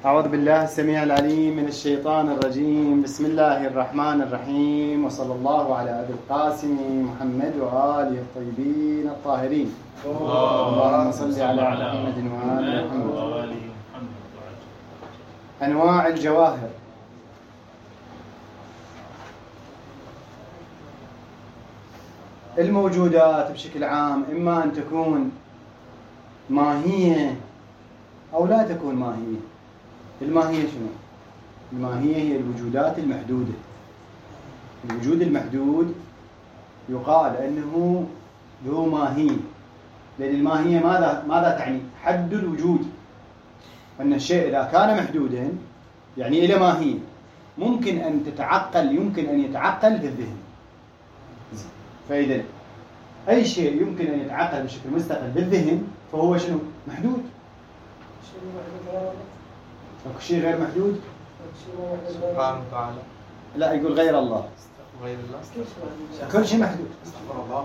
أعوذ بالله السميع العليم من الشيطان الرجيم. بسم الله الرحمن الرحيم، وصلى الله على أبي القاسم محمد وآله الطيبين الطاهرين. اللهم صل على محمد وآل محمد. أنواع الجواهر. الموجودات بشكل عام إما أن تكون ماهية أو لا تكون ماهية. الماهية شنو؟ الماهية هي الوجودات المحدودة. الوجود المحدود يقال أنه ذو ماهية، لأن الماهية ماذا تعني؟ حد الوجود. أن الشيء إذا كان محدودا يعني إلى ماهية، ممكن أن يتعقل في الذهن. فإذا أي شيء يمكن أن يتعقل بشكل مستقل بالذهن فهو شنو؟ محدود. أكو شيء غير محدود؟ سبحانه وتعالى. لا، يقول غير الله. غير الله. كل شيء محدود. استغفر الله.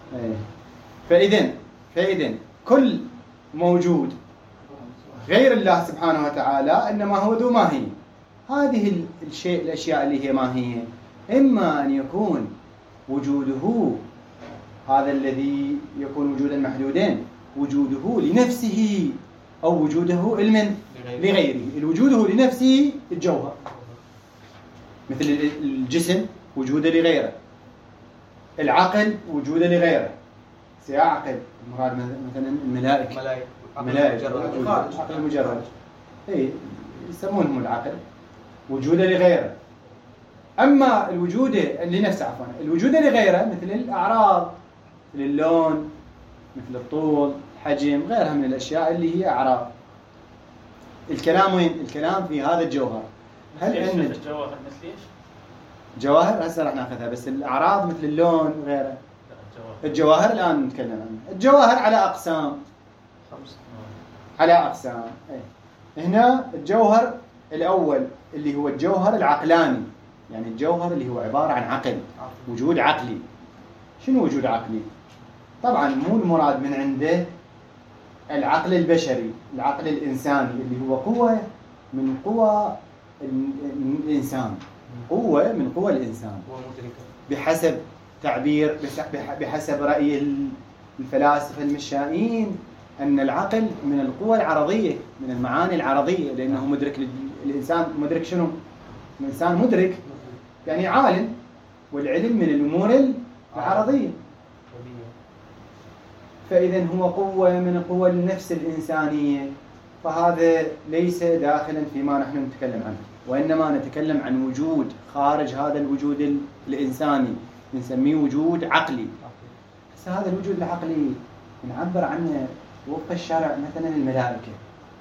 فإذن كل موجود غير الله سبحانه وتعالى إنما هو ذو ماهية. هذه الأشياء اللي هي ماهية إما أن يكون وجوده هذا الذي يكون وجودا محدودين وجوده لنفسه أو وجوده علما لغيره. الوجوده لنفسه الجوهر، مثل الجسم وجوده لغيره، العقل وجوده لغيره. سيعقل مراد مثلا الملائكة عقل مجرد، يسمونهم العقل، وجوده لغيره. أما الوجود لنفسه الوجود لغيره مثل الأعراض، مثل اللون، مثل الطول، الحجم، غيرها من الأشياء اللي هي أعراض. الكلام وين؟ الكلام في هذا الجوهر. هل عندنا الجواهر مثل ايش؟ جواهر هسه راح ناخذها، بس الأعراض مثل اللون وغيره. الجواهر الآن نتكلم عنها. الجواهر على أقسام، على أقسام. هنا الجوهر الأول اللي هو الجوهر العقلاني، يعني الجوهر اللي هو عبارة عن عقل، وجود عقلي. شنو وجود عقلي؟ طبعا مو المراد من عنده العقل البشري، العقل الإنساني اللي هو قوة من قوى الإنسان، قوة من قوى الإنسان بحسب تعبير، بحسب رأي الفلاسفة المشائين أن العقل من القوى العرضية، من المعاني العرضية، لأنه مدرك الإنسان. مدرك شنو؟ الإنسان مدرك يعني عالم، والعلم من الأمور العرضية. فإذا هو قوة من قوى النفس الإنسانية، فهذا ليس داخلا فيما نحن نتكلم عنه، وإنما نتكلم عن وجود خارج هذا الوجود الإنساني نسميه وجود عقلي. بس هذا الوجود العقلي نعبر عنه وفق الشرع. مثلا الملائكة،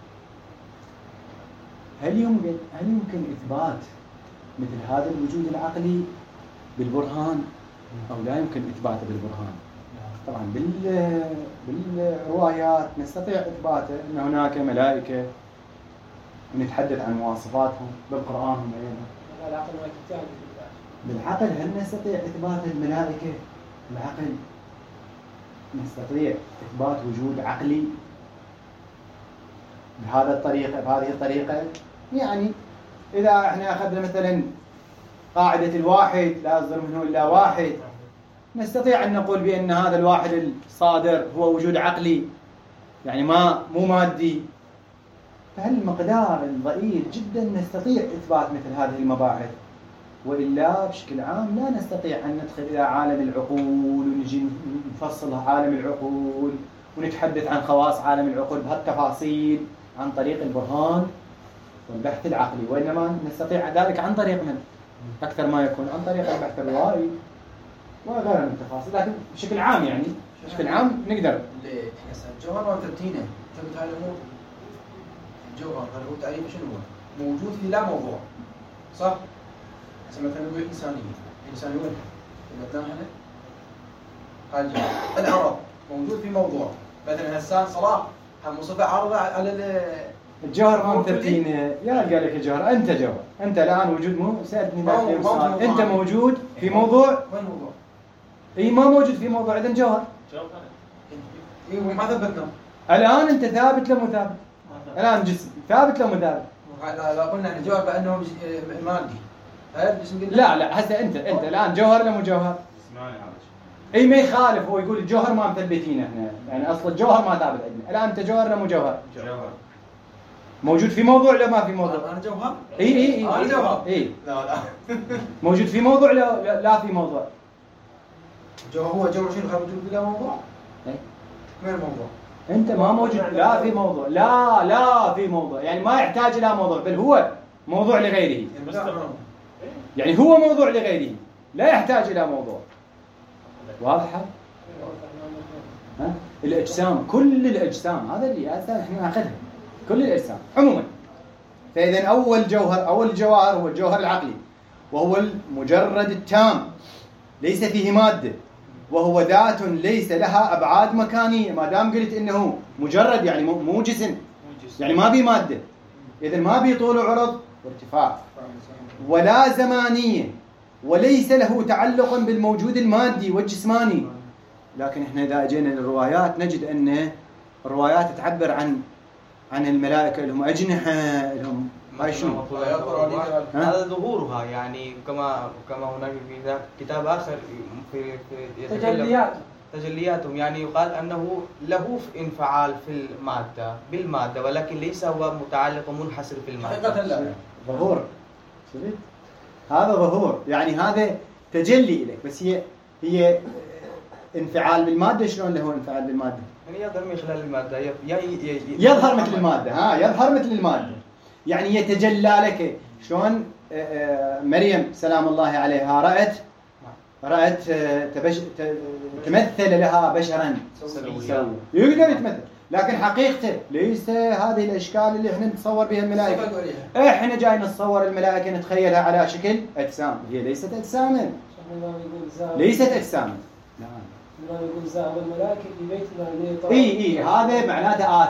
هل يمكن إثبات مثل هذا الوجود العقلي بالبرهان أو لا يمكن إثباته بالبرهان؟ طبعا بالروايات نستطيع إثباته أن هناك ملائكة ونتحدث عن مواصفاتهم بالقرآن وغيرها. بالعقل هل نستطيع إثبات الملائكة؟ العقل نستطيع إثبات وجود عقلي بهذه الطريقة. يعني إذا احنا أخذنا مثلا قاعدة الواحد لا يصدر منه إلا واحد، نستطيع أن نقول بأن هذا الواحد الصادر هو وجود عقلي، يعني مو مادي. فهالمقدار الضئيل جدا نستطيع إثبات مثل هذه المباحث، وإلا بشكل عام لا نستطيع أن ندخل إلى عالم العقول ونجي نفصل عالم العقول ونتحدث عن خواص عالم العقول بهالتفاصيل عن طريق البرهان والبحث العقلي، وإنما نستطيع ذلك عن طريق من؟ أكثر ما يكون عن طريق البحث الروائي وغيرها من التفاصيل. لكن بشكل عام يعني بشكل عام نقدر. الجوهر ما ترتينه ثبت هاي الأمور. الجوهر هل هو تعريف شنو هو؟ موجود في لا موضوع، صح؟ هسه مثلا نقول إنسانية وين؟ ثبتناها هنا. هاي الجوهر. العرض موجود في موضوع، مثلا هسه صلاة هم صفة عارضة على الجوهر ما مثبتين. يا قال لك الجوهر أنت جوهر، أنت الآن وجود مو سألتني أنت موجود في موضوع. وين موضوع؟ إيه ما موجود في موضوع. إذن جوهر. إيه ما ثبتنا. الآن أنت ثابت لو مو ثابت؟ الآن جسم ثابت لو مو ثابت؟ لا قلنا الجوهر بأنه مادي. لا هسه انت الان جوهر ولا مو جوهر؟ اي ما يخالف، هو يقول الجوهر ما مثبتينه احنا، يعني اصل الجوهر ما ثابت عندنا. الان انت جوهر ولا مو جوهر؟ جوهر. موجود في موضوع ولا ما في موضوع؟ انا جوهر؟ اي انا جوهر. اي لا موجود في موضوع لا في موضوع. هو جوهر شنو موجود بلا موضوع؟ اي وين الموضوع؟ انت ما موجود، لا في موضوع، لا في موضوع، يعني ما يحتاج الى موضوع، بل هو موضوع لغيره. يعني هو موضوع لغيره، لا يحتاج الى موضوع. واضحه؟ ها؟ الاجسام، كل الاجسام، هذا اللي احنا ناخذها، كل الاجسام عموما. فاذا اول الجوهر هو الجوهر العقلي، وهو المجرد التام، ليس فيه ماده، وهو ذات ليس لها ابعاد مكانيه. ما دام قلت انه مجرد يعني مو جسم، يعني ما بي ماده، اذا ما بي طول وعرض وارتفاع، ولا زمانيه، وليس له تعلق بالموجود المادي والجسماني. لكن احنا اذا اجينا للروايات نجد ان الروايات تعبر عن الملائكه لهم اجنحه، لهم هاي شنو؟ هذا ظهورها، يعني كما هناك في كتاب اخر في تجلياتهم، يعني يقال انه له انفعال في بالماده، ولكن ليس هو متعلق ومنحصر في الماده. حقيقه لا، ظهور، هذا ظهور، يعني هذا تجلي إليك، بس هي انفعال بالمادة. شلون له انفعال بالمادة؟ يعني يظهر من خلال المادة، يظهر مثل المادة، يظهر مثل المادة، يعني يتجلى لك. شلون مريم سلام الله عليها رأت تمثل لها بشرا سويا، يقدر يتمثل، لكن حقيقته ليس هذه الأشكال اللي احنا نتصور بها الملائكة. احنا جاي نتصور الملائكة نتخيلها على شكل أجسام، هي ليست أجساما، ليست أجساما. نعم. يقول ذهب الملائكة في بيت الله. اي هذا معناته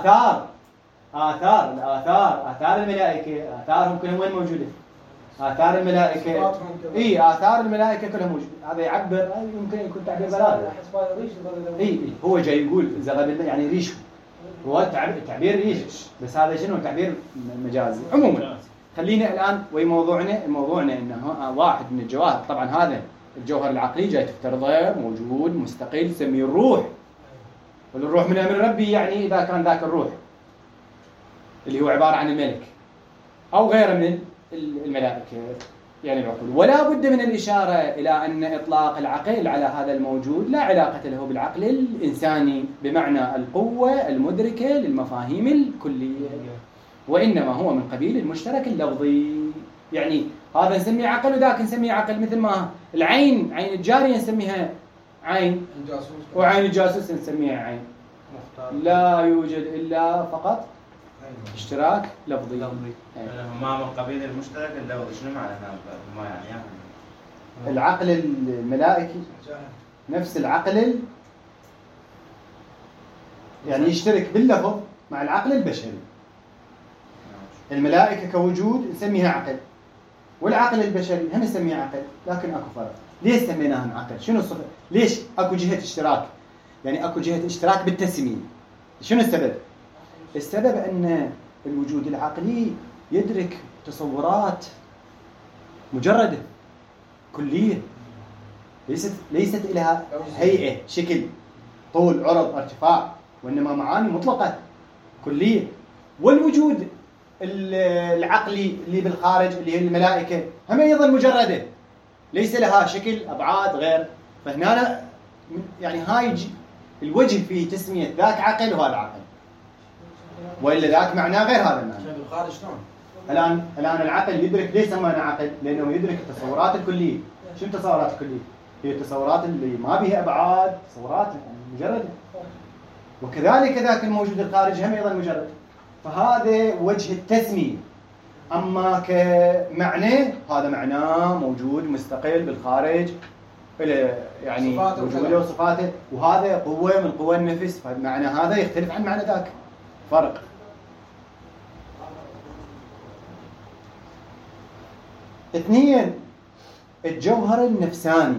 آثار الملائكة، آثارهم كلهم وين موجودة؟ آثار الملائكة. آثار الملائكة كلها موجودة. هذا يعبر، يمكن يكون تعبير بلاغي. هو جاي يقول زغب يعني ريش، هو تعبير ريش، بس هذا شنو تعبير مجازي. عموما خلينا الآن موضوعنا إنه واحد من الجواهر، طبعا هذا الجوهر العقلي جاي تفترضه موجود مستقل، سميه الروح. والروح من أمر ربي، يعني إذا كان ذاك الروح اللي هو عبارة عن الملك أو غيره من الملائكة، يعني العقول. ولا بد من الإشارة إلى أن إطلاق العقل على هذا الموجود لا علاقة له بالعقل الإنساني بمعنى القوة المدركة للمفاهيم الكلية، وإنما هو من قبيل المشترك اللفظي. يعني هذا نسميه عقل وذاك نسميه عقل، مثل ما العين، عين الجارية نسميها عين، وعين الجاسوس نسميها عين. لا يوجد إلا فقط اشتراك لفظي. ما من قبيل المشترك اللفظي، شنو معنى ما يعني؟ العقل الملائكي نفس العقل يعني يشترك باللفظ مع العقل البشري. الملائكة كوجود نسميها عقل، والعقل البشري هم نسميه عقل، لكن اكو فرق. ليش سميناهم عقل؟ شنو الصفة؟ ليش اكو جهة اشتراك؟ يعني اكو جهة اشتراك بالتسمية. شنو السبب؟ السبب ان الوجود العقلي يدرك تصورات مجردة كلية، ليست لها هيئة، شكل، طول، عرض، ارتفاع، وانما معاني مطلقة كلية. والوجود العقلي اللي بالخارج اللي هي الملائكة هم أيضا مجردة، ليس لها شكل، أبعاد، غير. فهنا يعني هاي الوجه في تسمية ذاك عقل وهذا عقل، وإلا ذاك معناه غير هذا المعنى. بالخارج شلون؟ الآن العقل يدرك، ليش سمينا عقل؟ لأنه يدرك التصورات الكلية. شنو التصورات الكلية؟ هي التصورات اللي ما بها أبعاد، تصورات مجردة. وكذلك ذاك الموجود الخارج هم أيضا مجرد. فهذا وجه التسمية. أما كمعنى هذا معناه موجود مستقل بالخارج، يعني وجوده وصفاته، وهذا قوة من قوى النفس، فمعنى هذا يختلف عن معنى ذاك، فرق. اثنين، الجوهر النفساني.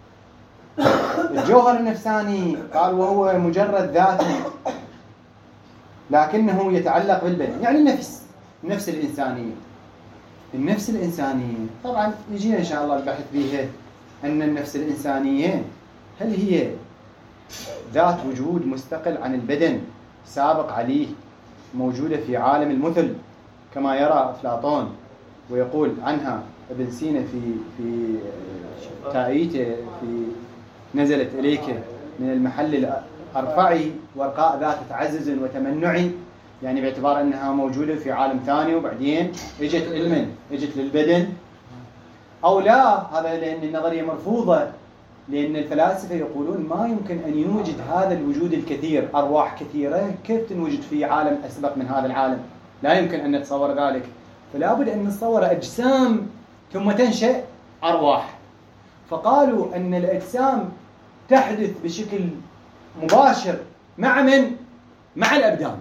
الجوهر النفساني قال وهو مجرد ذات لكنه يتعلق بالبدن، يعني النفس. النفس الإنسانية. النفس الإنسانية طبعا يجينا إن شاء الله البحث بها، أن النفس الإنسانية هل هي ذات وجود مستقل عن البدن سابق عليه، موجودة في عالم المثل كما يرى أفلاطون ويقول عنها ابن سينا في تائيته في نزلت إليك من المحل الأرفعي ورقاء ذات تعزز وتمنع، يعني باعتبار أنها موجودة في عالم ثاني وبعدين اجت علما اجت للبدن، أو لا هذا لأن النظرية مرفوضة، لأن الفلاسفة يقولون ما يمكن أن يوجد هذا الوجود الكثير، أرواح كثيرة كيف تنوجد في عالم أسبق من هذا العالم؟ لا يمكن أن نتصور ذلك، فلا بد أن نتصور أجسام ثم تنشأ أرواح. فقالوا أن الأجسام تحدث بشكل مباشر مع من؟ مع الأبدان.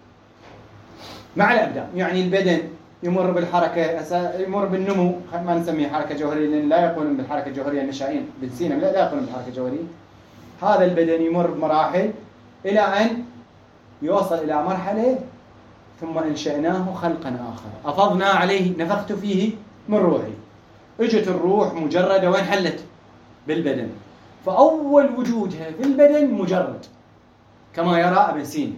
مع الأبدان، يعني البدن يمر بالحركة، يمر بالنمو، ما نسميه حركة جوهرية لأن لا يقولون بالحركة الجوهرية النشائين بن سينا، لا يقولون بالحركة الجوهرية. هذا البدن يمر بمراحل إلى أن يوصل إلى مرحلة ثم أنشأناه خلقا آخر، أفضنا عليه، نفخت فيه من روحي. اجت الروح مجردة وين حلت؟ بالبدن. فأول وجودها في البدن مجرد كما يرى ابن سينا.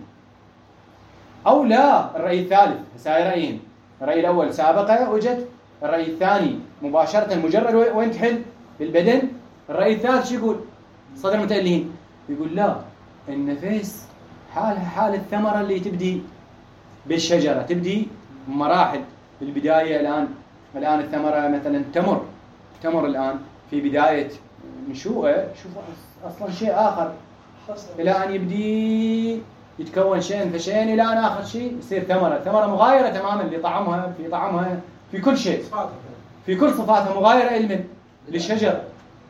أو لا، الرأي الثالث، هسه رأيين، الرأي الأول سابقة وجت، الرأي الثاني مباشرة مجرد وين تحل؟ بالبدن. الرأي الثالث شو يقول؟ صدر المتألهين يقول لا، النفس حالها حال الثمرة اللي تبدي بالشجرة، تبدي مراحل. بالبداية الآن الثمرة مثلا تمر الآن في بداية نشوءه، شوفوا أصلا شيء آخر إلى أن يبدي يتكون شيء فشين إلى أن آخر شيء يصير ثمرة مغايرة تماما لطعمها، في طعمها، في كل شيء، في كل صفاتها مغايرة علما للشجر.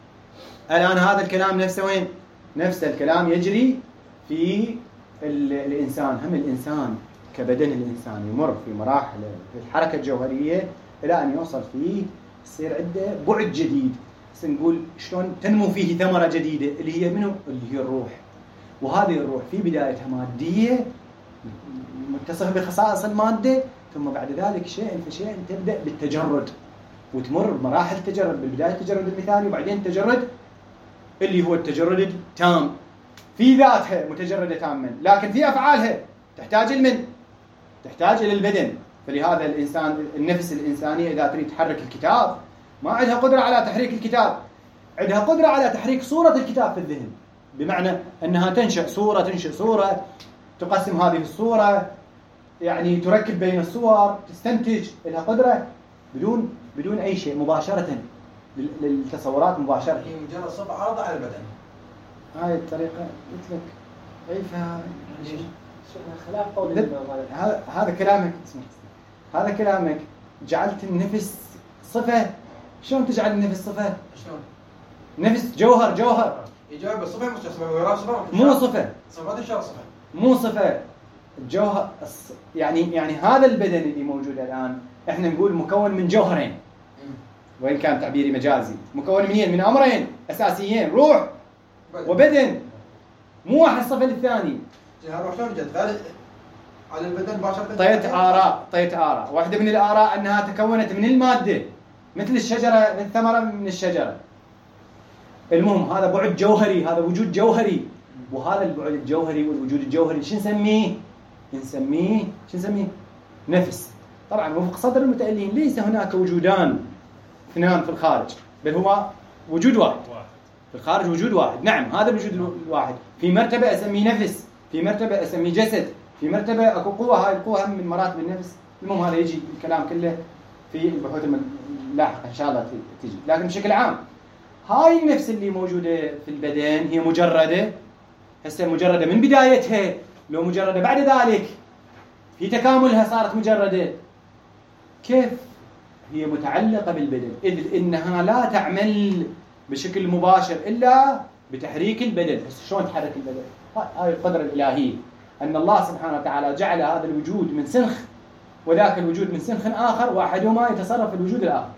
الآن هذا الكلام نفسه وين؟ نفس الكلام يجري في الإنسان. هم الإنسان كبدن الإنسان يمر في مراحل في الحركة الجوهرية إلى أن يوصل فيه يصير عنده بعد جديد، نقول شلون تنمو فيه ثمرة جديدة اللي هي منه؟ اللي هي الروح. وهذه الروح في بدايتها مادية متصفة بخصائص المادة، ثم بعد ذلك شيء فشيء تبدأ بالتجرد وتمر بمراحل التجرد، بالبداية التجرد المثالي وبعدين التجرد اللي هو التجرد التام. في ذاتها متجردة تاما، لكن في أفعالها تحتاج المن، تحتاج إلى البدن. فلهذا الإنسان النفس الإنسانية إذا تريد تحرك الكتاب ما عندها قدرة على تحريك الكتاب، عندها قدرة على تحريك صورة الكتاب في الذهن، بمعنى أنها تنشأ صورة تقسم هذه الصورة، يعني تركب بين الصور، تستنتج، لها قدرة بدون أي شيء مباشرة للتصورات مباشرة. هي مجرد صفة عارضة على البدن. هاي الطريقة قلت لك ضعيفة. خلاف قول هذا كلامك، هذا كلامك جعلت النفس صفة. شلون تجعل النفس صفة؟ شلون؟ نفس جوهر يجاوب الصفة مش صفة، ويراه صفة مو صفة، صفات الشرع صفة مو صفة. الجوهر يعني هذا البدن اللي موجود الآن احنا نقول مكون من جوهرين، وإن كان تعبيري مجازي، مكون من أمرين أساسيين، روح وبدن، مو واحد صفة للثاني. الروح شلون جت؟ غالب على البدن مباشرة. طيت آراء، واحدة من الآراء أنها تكونت من المادة مثل الشجرة، من الثمرة من الشجرة. المهم هذا بعد جوهري، هذا وجود جوهري، وهذا البعد الجوهري والوجود الجوهري شو نسميه نفس. طبعا وفق صدر المتألهين ليس هناك وجودان اثنان في الخارج، بل هو وجود واحد في الخارج، وجود واحد. نعم هذا الوجود الواحد في مرتبة أسميه نفس، في مرتبة أسميه جسد، في مرتبة أكو قوة، هاي القوة من مراتب النفس. المهم هذا يجي الكلام كله في البحوث اللاحقة إن شاء الله تجي. لكن بشكل عام هاي النفس اللي موجودة في البدن هي مجردة، هسه مجردة من بدايتها، لو مجردة بعد ذلك في تكاملها صارت مجردة. كيف؟ هي متعلقة بالبدن، إذ إنها لا تعمل بشكل مباشر إلا بتحريك البدن. شلون تحرك البدن؟ هاي القدرة الإلهية، أن الله سبحانه وتعالى جعل هذا الوجود من سنخ وذاك الوجود من سنخ آخر، واحدهما يتصرف في الوجود الآخر.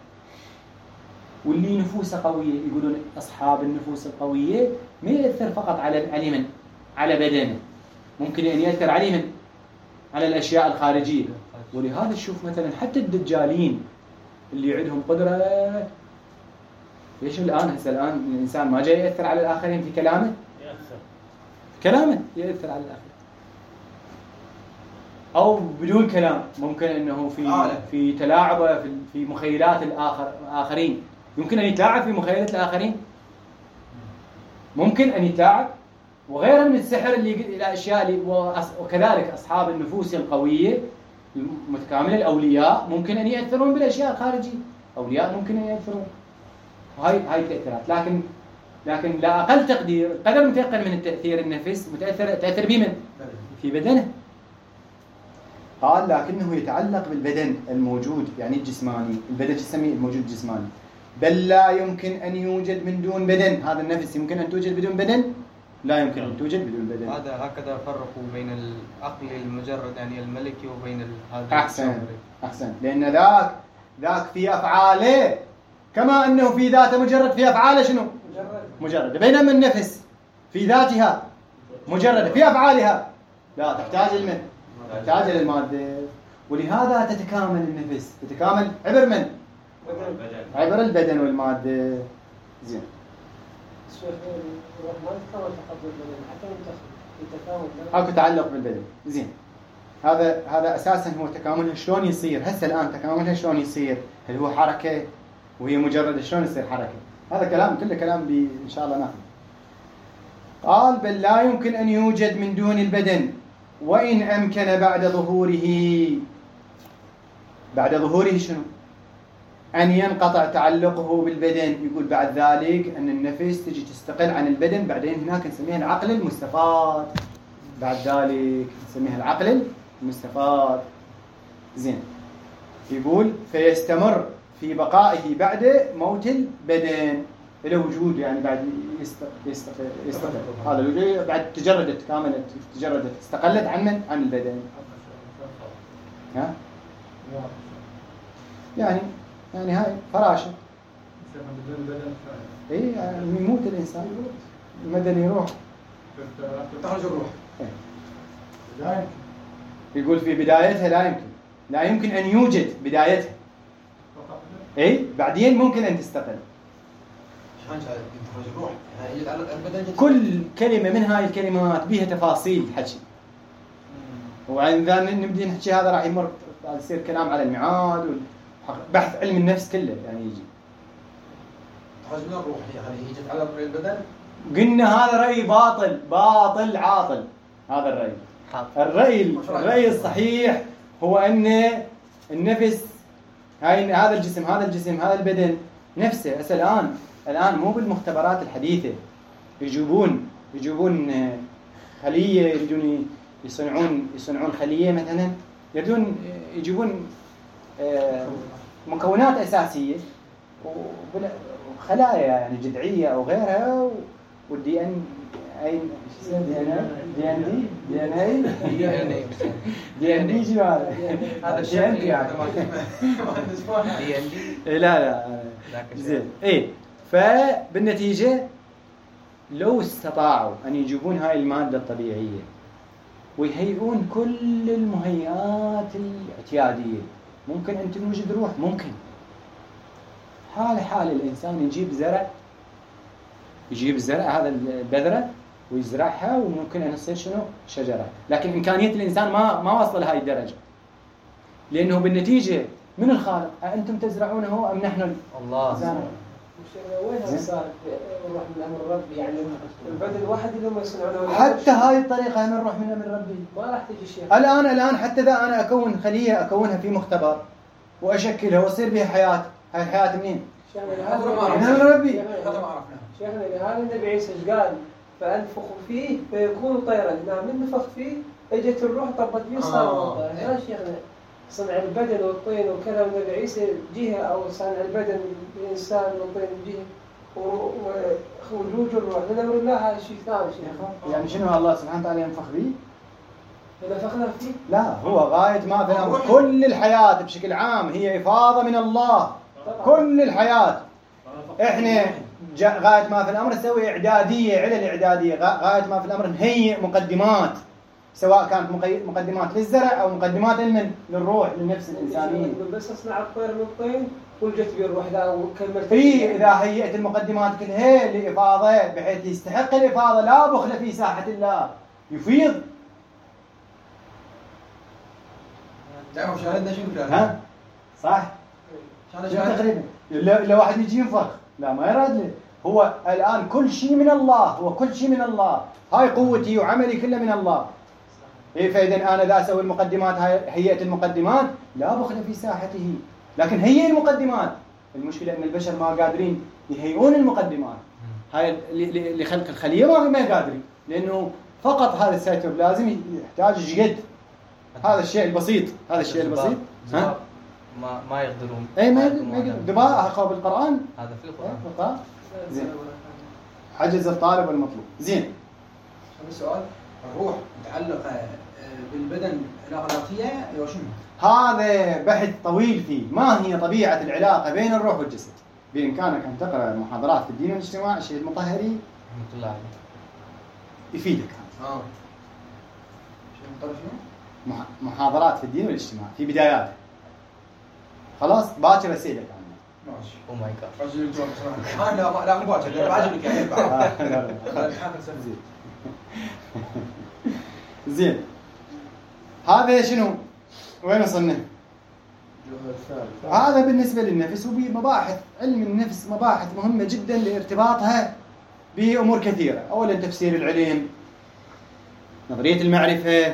واللي نفوسه قوية يقولون أصحاب النفوس القوية ما يأثر فقط على بدنه، ممكن أن يأثر على الأشياء الخارجية. ولهذا تشوف مثلا حتى الدجالين اللي عندهم قدرة، ليش الآن الإنسان ما جاي يأثر على الآخرين في كلامه؟ كلامه يأثر على الآخرين، أو بدون كلام ممكن أنه في تلاعبه في مخيلات الآخرين، يمكن أن يتلاعب في مخيلة الآخرين، ممكن أن يتلاعب، وغيرها من السحر اللي الأشياء اللي وكذلك أصحاب النفوس القوية المتكاملة الأولياء ممكن أن يأثرون بالأشياء الخارجية، أولياء ممكن أن يأثرون، هاي التأثيرات. لكن لا أقل تقدير قدر متيقن من التأثير النفس تأثر بمن؟ في بدنه. قال لكنه يتعلق بالبدن الموجود، يعني الجسماني، البدن تسميه الموجود الجسماني، بل لا يمكن أن يوجد من دون بدن. هذا النفس يمكن أن توجد بدون بدن؟ لا يمكن أن توجد بدون بدن. هذا هكذا فرقوا بين العقل المجرد يعني الملكي وبين هذا. أحسن، لأن ذاك في أفعاله كما أنه في ذاته مجرد، في أفعاله شنو؟ مجرد. بينما النفس في ذاتها مجرد، في أفعالها لا تحتاج المن، تحتاج المادة، ولهذا تتكامل النفس، تتكامل عبر من؟ عبر البدن والمادة. زين. اكو تعلق بالبدن. زين. هذا اساسا هو تكاملها شلون يصير؟ هسه الان تكاملها شلون يصير؟ هل هو حركه وهي مجرد شلون يصير حركه؟ هذا كلام كله كلام ان شاء الله ناخذ. قال بل لا يمكن ان يوجد من دون البدن، وان امكن بعد ظهوره شنو؟ أن ينقطع تعلقه بالبدن. يقول بعد ذلك أن النفس تجي تستقل عن البدن، بعدين هناك نسميها العقل المستفاد، بعد ذلك نسميها العقل المستفاد. زين. يقول فيستمر في بقائه بعد موت البدن إلى وجود، يعني بعد يستقل هذا الوجود بعد تجردت كاملة، تجردت استقلت عن البدن. ها؟ يعني هاي فراشة. اي يعني يموت الإنسان، المدن يروح، تخرج الروح. يقول في بدايتها لا يمكن أن يوجد بدايتها. اي بعدين ممكن أن تستقل. تخرج الروح كل كلمة من هاي الكلمات بها تفاصيل حكي، وعند ذا نبدي نحكي هذا راح يمر يصير كلام على المعاد بحث علم النفس كله يعني يجي. تخرج من الروح يعني هي تتعلق بالبدن. قلنا هذا رأي باطل عاطل. هذا الرأي الصحيح هو أن النفس هذا الجسم هذا البدن نفسه. الآن مو بالمختبرات الحديثة يجيبون خلية، يريدون يصنعون خلية مثلا، يريدون يجيبون مكونات أساسية وخلايا يعني جذعية أو غيرها، والدي ان دي جوال هذا الشيء يعني لا زين. ايه فبالنتيجة لو استطاعوا أن يجيبون هاي المادة الطبيعية ويهيئون كل المهيئات الاعتيادية، ممكن أن توجد روح. ممكن حال الإنسان يجيب الزرع هذا البذرة ويزرعها، وممكن أن تصير شنو؟ شجرة. لكن إمكانية الإنسان ما وصل لهذه الدرجة، لأنه بالنتيجة من الخالق؟ أنتم تزرعونه أم نحن؟ الله. وين صار الروح من أمر ربي؟ يعني البدن الواحد اللي هم يصنعونه حتى هاي الطريقة من الروح من أمر ربي ما راح تجي شيء. الآن حتى ذا أنا أكون خلية أكونها في مختبر وأشكلها وأصير بها حياة. هاي الحياة منين؟ من أمر ربي. هذا ما عرفناه. شيخنا هذا النبي عيسى قال فأنفخ فيه فيكون طيرا. من نفخ فيه اجت الروح طبت فيه صار طير. يا شيخنا صنع البدن والطين وكذا، النبي عيسى جهة، أو صنع البدن الإنسان والطين جهة، ووجود الروح من أمر الله هذا شيء ثاني. شيخ يعني شنو الله سبحانه وتعالى ينفخ به؟ نفخنا فيه؟ لا، هو غاية ما في الأمر. كل الحياة بشكل عام هي إفاضة من الله. كل الحياة إحنا غاية ما في الأمر نسوي إعدادية، علل إعدادية. غاية ما في الأمر نهيئ مقدمات سواء كانت مقدمات للزرع أو مقدمات للروح للنفس الإنسانية. بس أصنع الطير من الطين ولجت به الروح ذا وكملت. إذا هيئت المقدمات كلها لإفاضة بحيث يستحق الإفاضة لا بخل في ساحة الله يفيض. تعرف شاهدنا شنو كان؟ ها؟ صح؟ تقريبا لو واحد يجي ينفخ لا ما يراد له. هو الآن كل شيء من الله، هو كل شيء من الله، هاي قوتي وعملي كله من الله. فإذا أنا ذا أسوي المقدمات، هيئة المقدمات لا بخل في ساحته، لكن هيئ المقدمات. المشكلة أن البشر ما قادرين يهيئون المقدمات هاي لخلق الخلية، ما قادرين، لأنه فقط هذا السيتوبلازم يحتاج جد هذا الشيء البسيط، هذا الشيء البسيط. ها؟ ما يقدرون. أي ما يقدرون. دباء أخاف بالقرآن. هذا في القرآن. زين. عجز الطالب والمطلوب. زين. السؤال الروح متعلقة بالبدن علاقة ذاتية أو شنو؟ هذا بحث طويل فيه. ما هي طبيعة العلاقة بين الروح والجسد؟ بإمكانك أن تقرأ محاضرات في الدين والاجتماع الشيخ المطهري رحمة الله عليه يفيدك. شيخ المطهري شنو؟ محاضرات في الدين والاجتماع في بداياته. خلاص باكر أسئلك عنه. ماشي. أو ماي جاد. رجل الجوع صراحة. لا مو باكر، لا بعجبك يعني بعد. زين. هذا شنو؟ وين وصلنا؟ هذا بالنسبة للنفس. وبمباحث علم النفس مباحث مهمة جدا لارتباطها بأمور كثيرة. أولا تفسير العلم، نظرية المعرفة،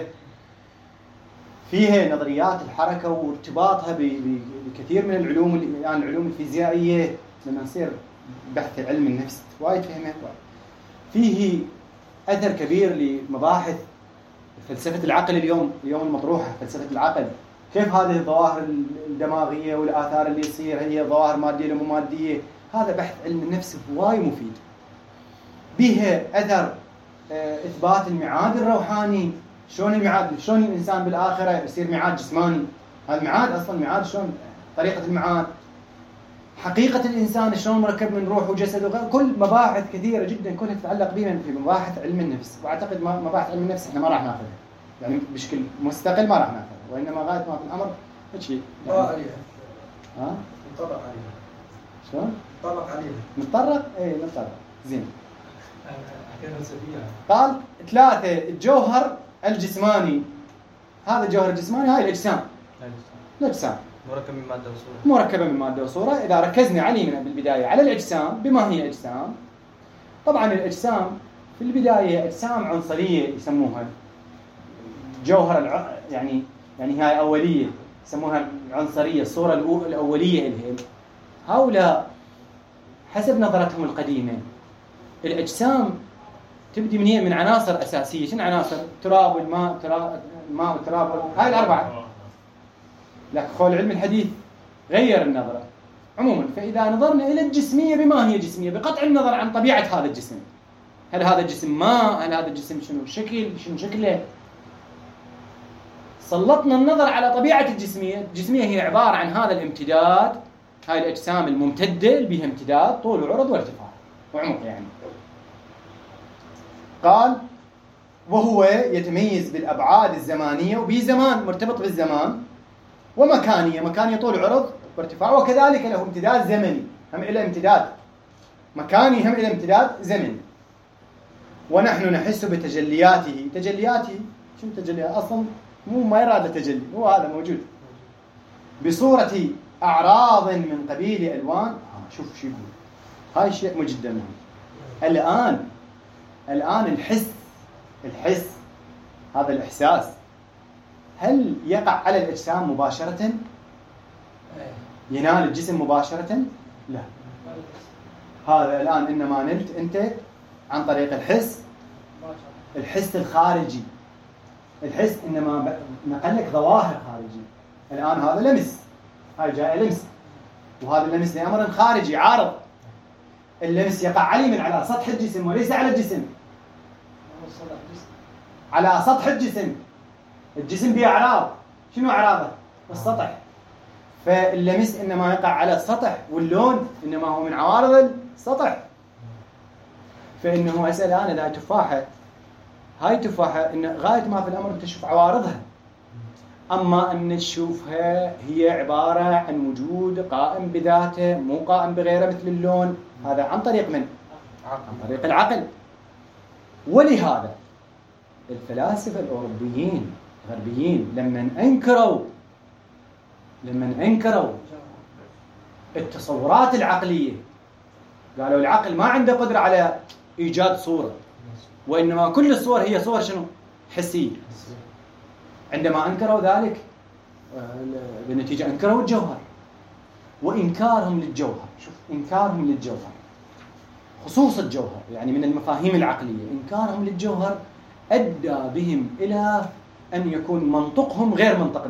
فيها نظريات الحركة وارتباطها بكثير من العلوم، الآن العلوم الفيزيائية لما نصير بحث علم النفس وايد فهمه. فيه أثر كبير لمباحث فلسفة العقل اليوم المطروحة، فلسفة العقل، كيف هذه الظواهر الدماغية والآثار اللي يصير هي ظواهر مادية ولا مو مادية. هذا بحث علم النفس وايد مفيد. بها أثر إثبات الميعاد الروحاني، شلون الميعاد، شلون الإنسان بالآخرة يصير ميعاد جسماني. هذا الميعاد أصلا ميعاد، شلون طريقة الميعاد، حقيقة الإنسان شلون مركب من روح وجسد وغير. كل مباحث كثيرة جدا كلها تتعلق بنا في مباحث علم النفس. وأعتقد مباحث علم النفس إحنا ما راح ناخذها يعني بشكل مستقل، ما راح ناخذها، وإنما غاية ما في الأمر هالشيء يعني. ها؟ نطبق عليها. شلون؟ نطبق عليها. نتطرق؟ إيه نتطرق. زين. قال 3 الجوهر الجسماني. هذا الجوهر الجسماني هاي الأجسام. الأجسام مركبة من مادة وصورة. إذا ركزنا علينا بالبداية على الأجسام، بما هي أجسام؟ طبعا الأجسام في البداية أجسام عنصرية يسموها جوهر يعني هاي أولية يسموها العنصرية، الصورة الأولية لهم. هؤلاء حسب نظرتهم القديمة الأجسام تبدي من عناصر أساسية. شنو عناصر؟ تراب والماء، الماء والتراب، هاي الأربعة. لكن خول علم الحديث غير النظرة عموما. فإذا نظرنا إلى الجسمية، بما هي جسمية؟ بقطع النظر عن طبيعة هذا الجسم. هل هذا الجسم ماء؟ هل هذا الجسم شنو شكله؟ سلطنا النظر على طبيعة الجسمية. الجسمية هي عبارة عن هذا الامتداد، هاي الأجسام الممتدة اللي بها امتداد طول وعرض وارتفاع وعمق يعني. قال وهو يتميز بالأبعاد الزمانية، وبزمان مرتبط بالزمان، ومكانية طول عرض وارتفاع، وكذلك له امتداد زمني، هم إلى امتداد مكاني هم إلى امتداد زمني. ونحن نحس بتجلياته. شنو تجليات؟ أصلا ما يراد التجلي، هو هذا موجود بصورة أعراض من قبيل ألوان. شوف شو يقول، هاي شيء جدا مهم. الآن الحس هذا الإحساس هل يقع على الأجسام مباشرة؟ ينال الجسم مباشرة؟ لا. هذا الآن إنما نلت أنت عن طريق الحس الخارجي. الحس إنما نقلك ظواهر خارجي. الآن هذا لمس، هاي جاء لمس، وهذا اللمس لأمر خارجي عارض. اللمس يقع علي من على سطح الجسم وليس على الجسم. على سطح الجسم. الجسم به أعراض. شنو أعراضه؟ السطح. فاللمس إنما يقع على السطح، واللون إنما هو من عوارض السطح. فإنه أسأل أنا إذا تفاحة هاي التفاحة إن غاية ما في الأمر تشوف عوارضها، أما أن تشوفها هي عبارة عن وجود قائم بذاته مو قائم بغيره مثل اللون، هذا عن طريق من؟ عن طريق العقل. ولهذا الفلاسفة الأوروبيين الغربيين لما أنكروا التصورات العقلية، قالوا العقل ما عنده قدرة على إيجاد صورة، وإنما كل الصور هي صور شنو؟ حسية. عندما أنكروا ذلك بالنتيجة أنكروا الجوهر. وإنكارهم للجوهر، شوف إنكارهم للجوهر خصوص الجوهر يعني من المفاهيم العقلية، إنكارهم للجوهر أدى بهم إلى أن يكون منطقهم غير منطقنا،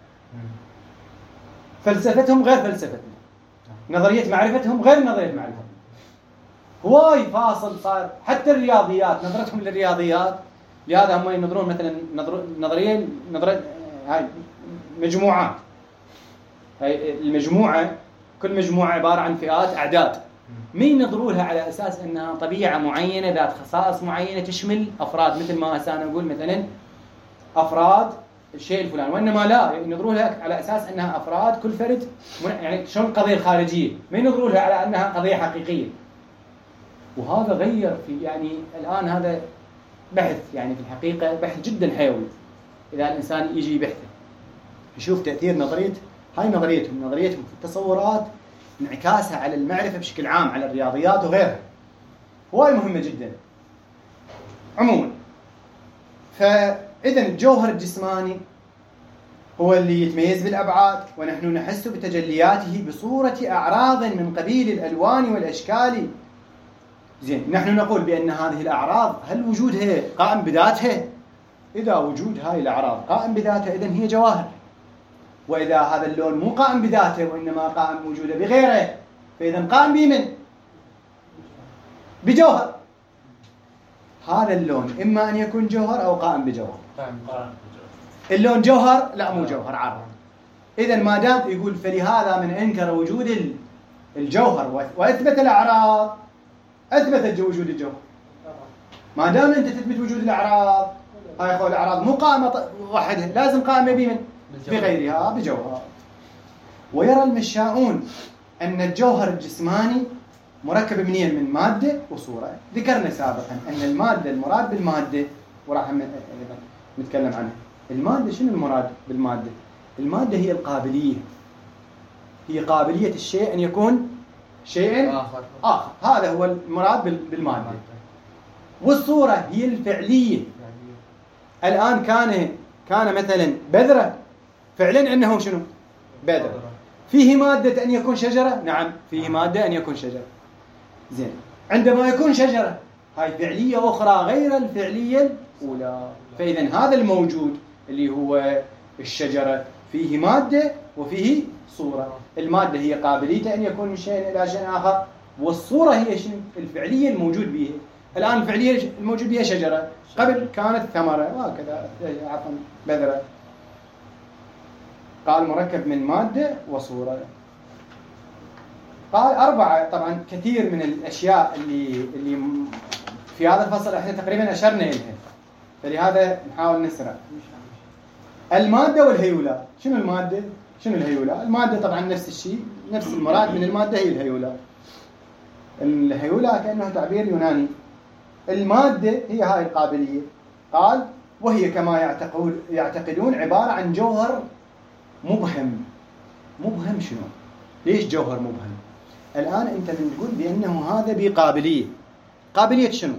فلسفتهم غير فلسفتنا، نظرية معرفتهم غير نظرية معرفتنا. هواي فاصل صار. حتى الرياضيات نظرتهم للرياضيات، لهذا هم ينظرون مثلا نظرية هاي مجموعات. هاي المجموعة كل مجموعة عبارة عن فئات أعداد، ما ينظروا لها على أساس أنها طبيعة معينة ذات خصائص معينة تشمل أفراد، مثل ما أنا أقول مثلا أفراد الشيء الفلاني، وإنما لا ينظروا لها على أساس أنها أفراد كل فرد يعني شلون القضية الخارجية، ما ينظروا لها على أنها قضية حقيقية. وهذا غير في يعني الآن هذا بحث يعني في الحقيقة بحث جدا حيوي. إذا الإنسان يجي بحثه يشوف تأثير نظريتهم في التصورات، انعكاسها على المعرفة بشكل عام، على الرياضيات وغيرها، هواي مهمة جدا عموما. فإذا الجوهر الجسماني هو اللي يتميز بالأبعاد، ونحن نحس بتجلياته بصورة أعراض من قبيل الألوان والأشكال. زين، نحن نقول بأن هذه الأعراض هل وجودها قائم بذاتها؟ إذا وجود هاي الأعراض قائم بذاتها إذن هي جواهر. وإذا هذا اللون مو قائم بذاته وإنما قائم بوجوده بغيره، فإذن قائم بمن؟ بجوهر. هذا اللون إما أن يكون جوهر أو قائم بجوهر. اللون جوهر؟ لا مو جوهر، عرض. إذن ما دام يقول فلهذا من أنكر وجود الجوهر وأثبت الأعراض أثبت وجود الجوهر. ما دام أنت تثبت وجود الأعراض، هاي خو الأعراض مو قائمة وحدها، لازم قائمة بمن؟ بغيرها، بجوهر. ويرى المشاؤون أن الجوهر الجسماني مركب منين؟ من مادة وصورة. ذكرنا سابقا أن المادة المراد بالمادة، وراح نتكلم عنها. المادة شنو المراد بالمادة؟ المادة هي القابلية، هي قابلية الشيء أن يكون شيء آخر. هذا هو المراد بالمادة. والصورة هي الفعلية. الآن كان مثلا بذرة، فعلا أنه شنو؟ بذرة. فيه مادة أن يكون شجرة؟ نعم فيه مادة أن يكون شجرة. زين، عندما يكون شجرة هاي فعلية أخرى غير الفعلية الأولى. فإذا هذا الموجود اللي هو الشجرة فيه مادة وفيه صورة. المادة هي قابليته أن يكون من شيء إلى شيء آخر، والصورة هي شنو؟ الفعلية الموجود بها. الآن الفعلية الموجود بها شجرة، قبل كانت ثمرة وهكذا، عفوا بذرة. قال مركب من مادة وصورة. قال 4. طبعا كثير من الأشياء اللي في هذا الفصل احنا تقريبا أشرنا إليها، فلهذا نحاول نسرع. المادة والهيولات. شنو المادة؟ شنو الهيولة؟ المادة طبعا نفس الشيء، نفس المراد من المادة هي الهيولة. الهيولة كأنه تعبير يوناني. المادة هي هاي القابلية. قال وهي كما يعتقدون عبارة عن جوهر مبهم. مبهم شنو؟ ليش جوهر مبهم؟ الآن أنت من تقول بأنه هذا بقابلية. قابلية شنو؟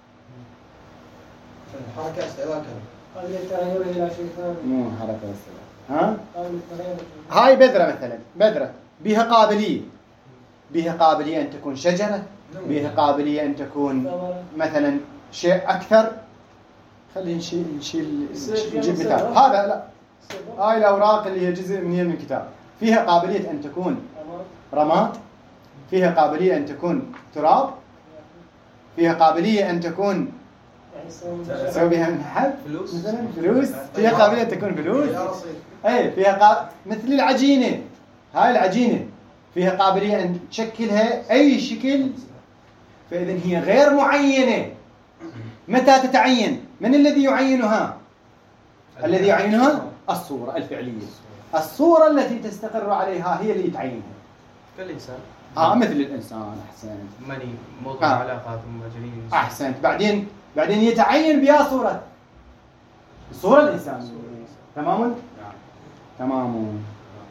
حركة استواء. قابلية التغير إلى شيء ثاني. مو حركة استواء. ها؟ هاي بذرة مثلا، بذرة بها قابلية. بها قابلية أن تكون شجرة، بها قابلية أن تكون مثلا شيء أكثر. خلينا نشيل نجيب مثال. هذا لا، هاي الأوراق اللي هي جزء من الكتاب فيها قابلية أن تكون رماد، فيها قابلية أن تكون تراب، فيها قابلية أن تكون سوي بها من حب مثلا فلوس، فيها قابلية أن تكون فلوس. أي فيها مثل العجينة. هاي العجينة فيها قابلية أن تشكلها أي شكل. فإذن هي غير معينة، متى تتعين؟ من الذي يعينها؟ الذي يعينها الصورة الفعلية. الصورة التي تستقر عليها هي اللي تعينها. كالإنسان. مثل الإنسان. أحسنت. مني موضوع علاقات وجنين. أحسنت. بعدين يتعين بها صورة الصورة الإنسانية. تمام. تمام.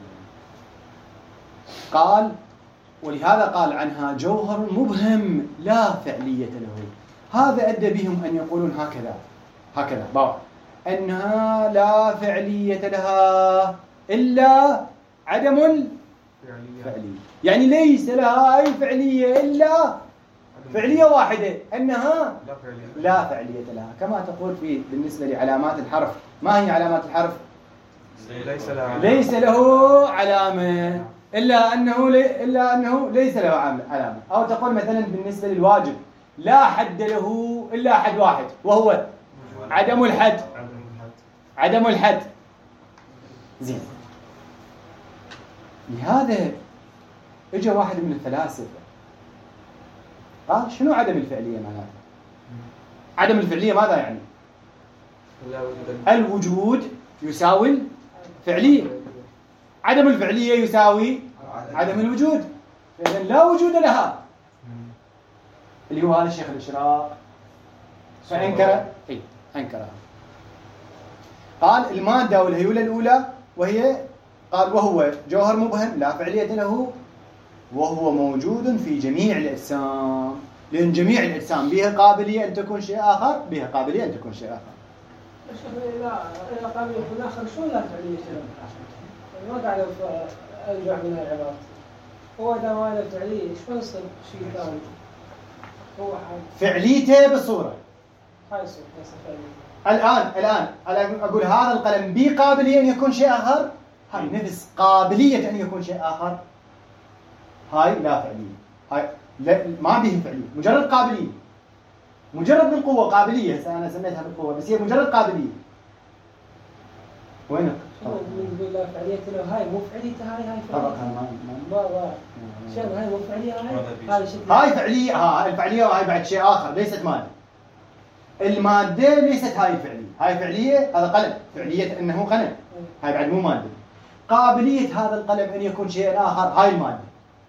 قال ولهذا قال عنها جوهر مبهم لا فعلية له. هذا أدى بهم أن يقولون هكذا أنها لا فعلية لها إلا عدم الفعلية. يعني ليس لها أي فعلية إلا فعلية واحدة، أنها لا فعلية لها. كما تقول بالنسبة لعلامات الحرف، ما هي علامات الحرف؟ ليس له علامة إلا أنه ليس له علامة. أو تقول مثلا بالنسبة للواجب لا حد له إلا حد واحد وهو عدم الحد. عدم الحد. زين. لهذا اجى واحد من الفلاسفة قال شنو عدم الفعلية معناته؟ عدم الفعلية ماذا يعني؟ الوجود يساوي الفعلية، عدم الفعلية يساوي عدم الوجود، إذن لا وجود لها، اللي هو هذا الشيخ الإشراق أنكرها. قال المادة والهيولة الأولى قال وهو جوهر مبهم لا فعلية له، وهو موجود في جميع الأجسام، لأن جميع الأجسام بها قابلية أن تكون شيء آخر، بها قابلية أن تكون شيء آخر. إذا قابلية يكون آخر شو لا فعلية له؟ ما قاعد أرجع من العبارة. هو إذا ما له فعلية شو يصير شيء ثاني؟ هو فعليته بالصورة. هاي الصورة فعلية. الآن أقول هذا القلم بقابلية أن يكون شيء آخر، هاي نفس قابلية أن يكون شيء آخر، هاي لا فعلية، هاي لا ما به فعلية، مجرد قابلية، مجرد من قوة قابلية. أنا سميتها بالقوة بس هي مجرد قابلية. وينك؟ نقول لا فعلية له، هاي مو فعليته، هاي فعلية. شنو هاي مو فعلية، هاي فعلية. الفعلية وهاي بعد شيء آخر، ليست مادة. المادة ليست هاي فعلية، هاي فعلية، هذا قلم فعلية أنه قلم، هاي بعد مو مادة. قابلية هذا القلم أن يكون شيء آخر، هاي المادة.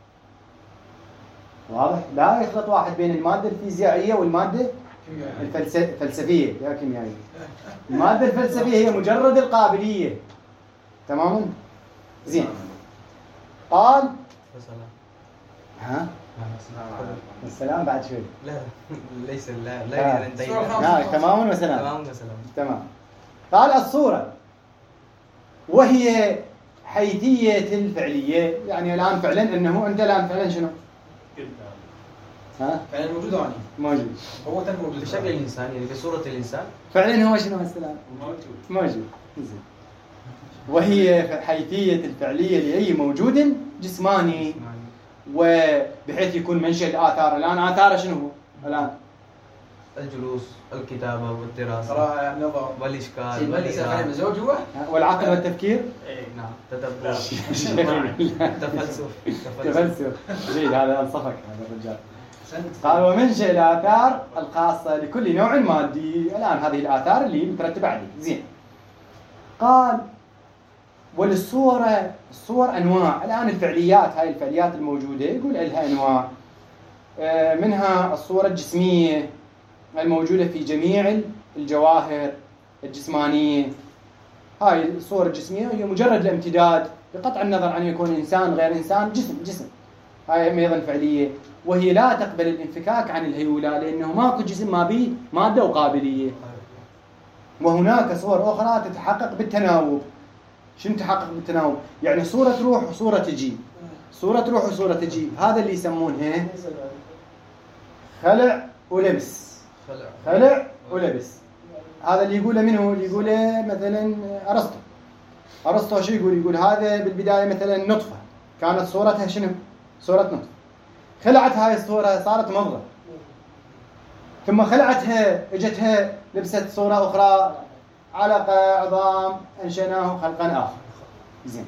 واضح؟ لا يخلط واحد بين المادة الفيزيائية والمادة الفلسفية يا كيميائية. المادة الفلسفية هي مجرد القابلية. تماما؟ زين. قال السلام بعد شوي. لا ليس لا انتهينا. تماما وسلام. تمام. قال الصورة وهي حيثية الفعلية، يعني الآن فعلا أنه أنت الآن فعلا شنو؟ فعلا موجود يعني موجود. هو موجود بشكل الإنسان، يعني بصورة الإنسان فعلا هو شنو السلام؟ موجود. وهي حيثية الفعلية لأي موجود جسماني، وبحيث يكون منشأ الآثار. الآن آثاره شنو هو؟ الآن الجلوس، الكتابة والدراسة، قراءة، النظر والإشكال والإزاء، والعقل والتفكير. نعم. تدبر. تفلسف. جيد، هذا انصفك هذا الرجال. قال ومنشأ الآثار الخاصة لكل نوع مادي. الآن هذه الآثار اللي مترتبة عليه. زين. قال وللصور أنواع. الآن الفعليات، هاي الفعليات الموجودة يقول لها أنواع، منها الصورة الجسمية الموجودة في جميع الجواهر الجسمانية. هاي الصورة الجسمية هي مجرد الامتداد بقطع النظر عن يكون إنسان غير إنسان، جسم. هاي أيضا فعلية، وهي لا تقبل الانفكاك عن الهيولة، لأنه ماكو جسم ما به مادة وقابلية. وهناك صور أخرى تتحقق بالتناوب. شنو تحقق بالتناوب؟ يعني صورة روح وصورة تجي، صورة روح وصورة تجي. هذا اللي يسمونه خلع ولبس. خلع ولبس. هذا اللي يقوله منه، اللي يقوله مثلا أرسطو شو يقول هذا بالبداية مثلا نطفة كانت صورتها شنو؟ صورة نطفة. خلعت هاي الصورة صارت مضغة، ثم خلعتها اجتها لبست صورة أخرى، علقة، عظام، أنشأناه خلقا آخر. زين.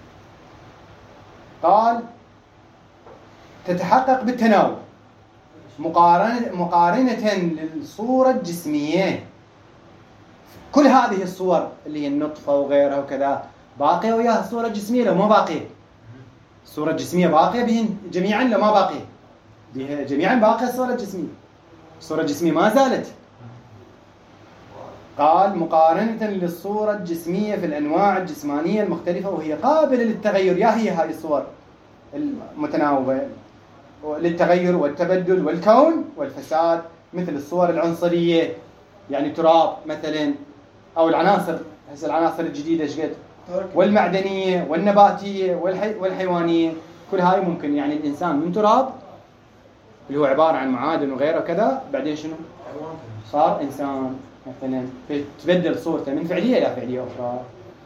قال تتحقق بالتناوب. مقارنة للصورة الجسمية. كل هذه الصور اللي هي النطفة وغيرها وكذا باقية وياها الصورة الجسمية لو ما باقية؟ الصورة الجسمية باقية بهن جميعا لو ما باقية؟ بها جميعا باقية الصورة الجسمية. الصورة الجسمية ما زالت. قال مقارنة للصورة الجسمية في الأنواع الجسمانية المختلفة وهي قابلة للتغير. يا هي هذه الصور المتناوبة للتغير والتبدل والكون والفساد، مثل الصور العنصرية يعني تراب مثلا، أو العناصر هسه العناصر الجديدة شقد، والمعدنية والنباتية والحيوانية. كل هاي ممكن يعني الإنسان من تراب اللي هو عبارة عن معادن وغيره كذا، بعدين شنو؟ صار إنسان مثلا، تبدل صورته من فعلية إلى فعلية أخرى.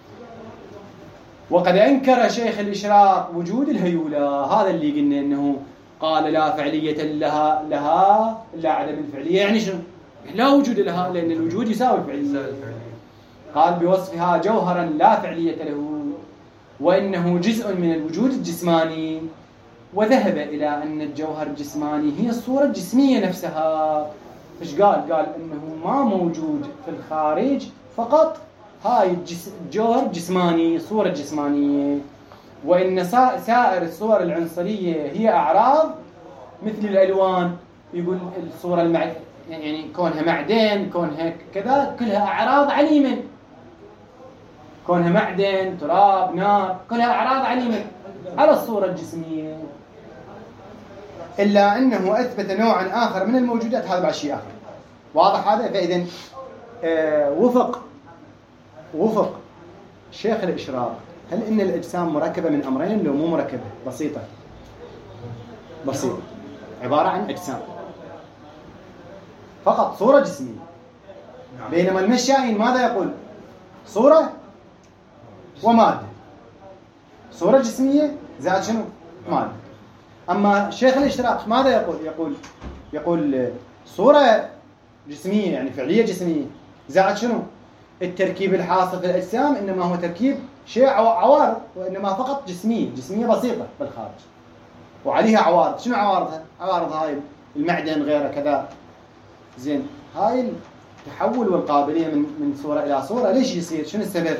وقد أنكر شيخ الإشراق وجود الهيولة. هذا اللي قلنا إنه قال لا فعلية لها إلا عدم الفعلية. يعني شنو؟ لا وجود لها، لأن الوجود يساوي الفعلية. قال بوصفها جوهرا لا فعلية له وإنه جزء من الوجود الجسماني، وذهب إلى أن الجوهر الجسماني هي الصورة الجسمية نفسها. إيش قال؟ قال إنه ما موجود في الخارج، فقط هاي الجوهر جسماني، صورة جسمانية، وإن سائر الصور العنصرية هي أعراض مثل الألوان. يقول الصورة يعني كونها معدن، كونها كذا، كلها أعراض عليمة. كونها معدن، تراب، نار، كلها أعراض عليمة على الصورة الجسمية. إلا أنه أثبت نوعا آخر من الموجودات. هذا بعد شيء آخر واضح هذا. فإذن وفق شيخ الإشراق، هل إن الأجسام مركبة من أمرين لو مو مركبة؟ بسيطة، عبارة عن أجسام فقط، صورة جسمية. بينما المشائين ماذا يقول؟ صورة ومادة، صورة جسمية زائد شنو؟ مادة. أما شيخ الإشراق ماذا يقول صورة جسمية يعني فعلية جسمية زائد شنو؟ التركيب الحاصل في الأجسام إنما هو تركيب شيء عوارض، وإنما فقط جسمية بسيطة بالخارج وعليها عوارض. شنو عوارضها؟ عوارض هاي المعدن غيره كذا. زين، هاي التحول والقابلية من صورة إلى صورة ليش يصير؟ شنو السبب؟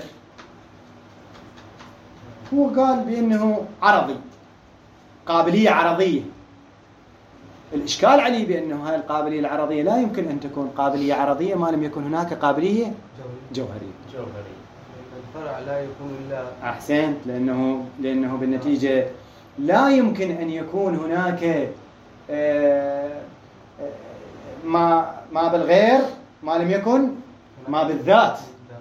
هو قال بأنه عرضي، قابلية عرضية. الإشكال عليه بأنه هاي القابلية العرضية لا يمكن أن تكون قابلية عرضية ما لم يكن هناك قابلية جوهرية. الفرع لا يكون إلا أحسنت، لأنه بالنتيجة لا يمكن أن يكون هناك ما بالغير ما لم يكن ما بالذات.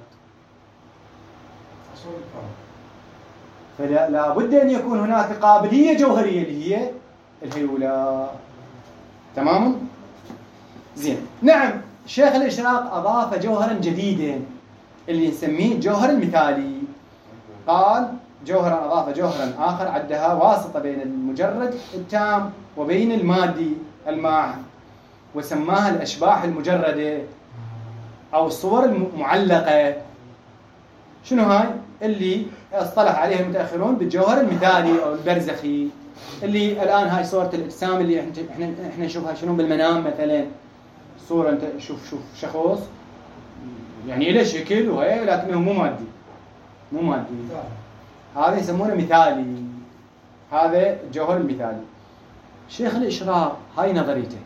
فلا بد أن يكون هناك قابلية جوهرية اللي هي الهيولة. تمام؟ زين. نعم، شيخ الإشراق أضاف جوهرا جديدا اللي نسميه الجوهر المثالي. قال أضاف جوهرا آخر عدها واسطة بين المجرد التام وبين المادي الماح، وسماها الأشباح المجردة أو الصور المعلقة. شنو هاي؟ اللي اصطلح عليها المتأخرون بالجوهر المثالي أو البرزخي، اللي الآن هاي صورة الأجسام اللي احنا نشوفها شنو بالمنام مثلا. صورة انت شوف شخص يعني له شكل وهي، لكنه مو مادي. هذا يسمونه مثالي، هذا الجوهر المثالي. شيخ الإشراق هاي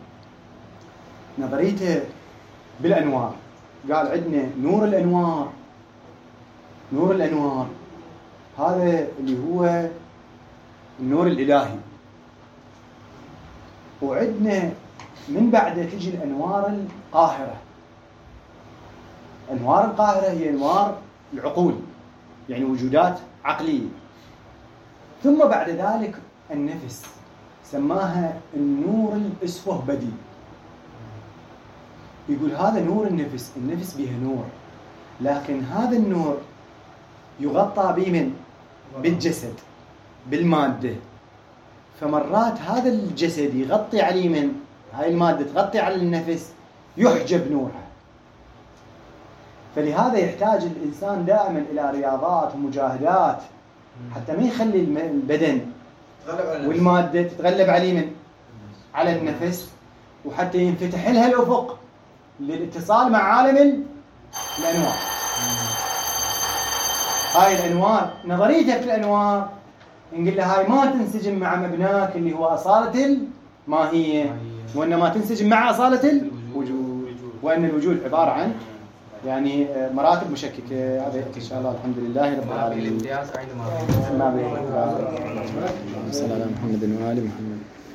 نظريته بالأنوار. قال عندنا نور الأنوار هذا اللي هو النور الإلهي، وعندنا من بعده تجي الأنوار القاهرة. أنوار القاهرة هي أنوار العقول، يعني وجودات عقلية. ثم بعد ذلك النفس، سماها النور الإسوهبدي. يقول هذا نور النفس بها نور، لكن هذا النور يغطى بمن؟ بالجسد، بالمادة. فمرات هذا الجسد يغطي عليه من هاي المادة، تغطي على النفس، يحجب نورها. فلهذا يحتاج الإنسان دائما إلى رياضات ومجاهدات حتى ما يخلي البدن والمادة تتغلب عليه من على النفس، وحتى ينفتح لها الأفق للاتصال مع عالم الأنوار. هاي الأنوار نظريتها في الأنوار نقول لها هاي ما تنسجم مع مبناك اللي هو أصالة الماهية، وإنما تنسجم مع أصالة الوجود، وأن الوجود عبارة عن يعني مراتب مشككة. هذا إن شاء الله الحمد لله رب العالمين. الامتياز عندما ما بين. صلى الله على محمد وآل محمد.